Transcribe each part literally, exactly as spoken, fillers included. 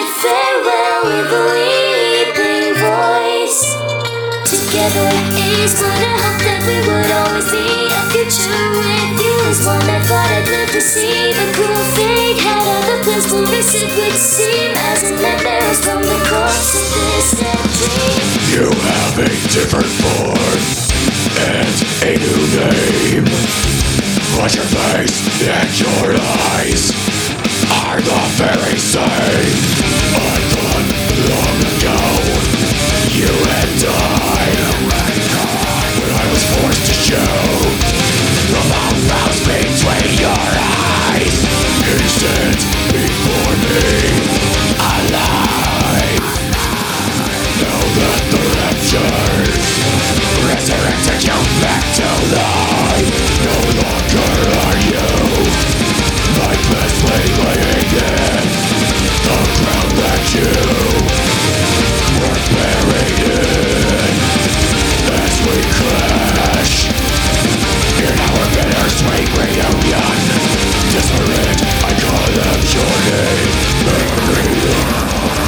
bid farewell with a weeping voice. Together is what I hope that we would always be. A future with you is one I thought I'd live to see. But cruel fate had other plans for us. It would seem as a nightmare from the corpse of this dead dream. You have a different form and a new name, but your face and your eyes are the very same. I thought long ago you had died when I was forced to show the mouth mouse between your eyes. You stand before me alive. Now that the raptures resurrected you back to life, no longer are you my best way laying in the ground that you were buried in. As we crash in our bittersweet reunion, desperate I call out your name, Marianne.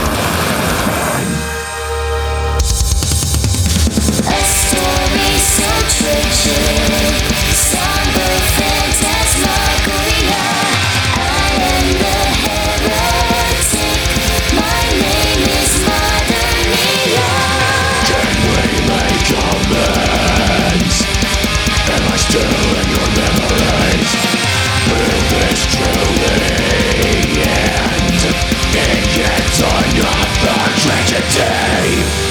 A story so tragic, somber phantasmagoria. I am the heretic, my name is Mother Nia. Can we make amends? Am I still in your memories? Will this truly end in yet another tragedy?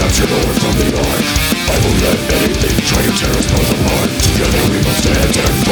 From the ark, I will let anything try to tear us both apart. Together we must stand and fight.